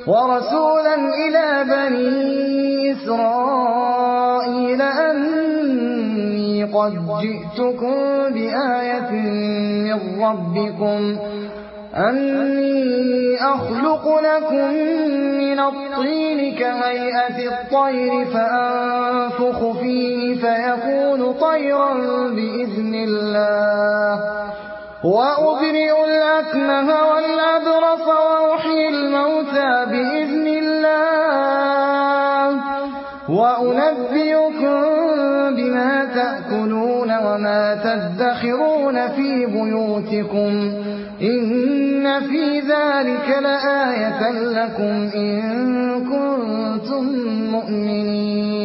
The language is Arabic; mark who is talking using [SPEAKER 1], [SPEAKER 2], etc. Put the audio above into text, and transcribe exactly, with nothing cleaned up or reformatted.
[SPEAKER 1] ورسولا إلى بني إسرائيل أني قد جئتكم بآية من ربكم أني أخلق لكم من الطين كهيئة الطير فأنفخ فيه فيكون طيرا بإذن الله وأبرئ الأكمه والأبرص وأحيي الموتى بإذن الله وأنبئكم بما تأكلون وما تدخرون في بيوتكم إن في ذلك لآية لكم إن كنتم مؤمنين